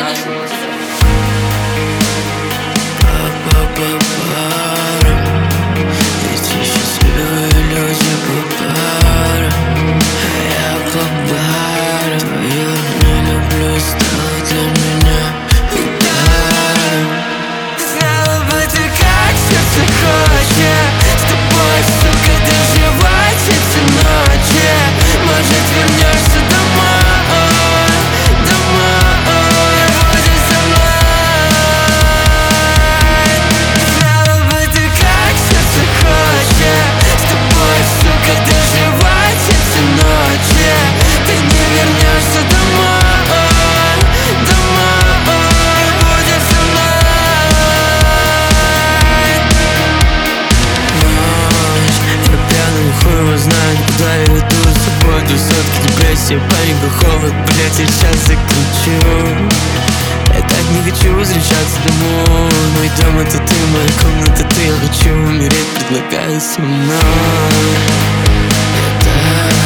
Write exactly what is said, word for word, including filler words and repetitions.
Куда я иду с собой, двухсотки, депрессия, паника, холод. Блять, я сейчас закричу. Я так не хочу возвращаться домой. Мой дом это ты, моя комната ты. Я хочу умереть, предлагаю со мной. Я так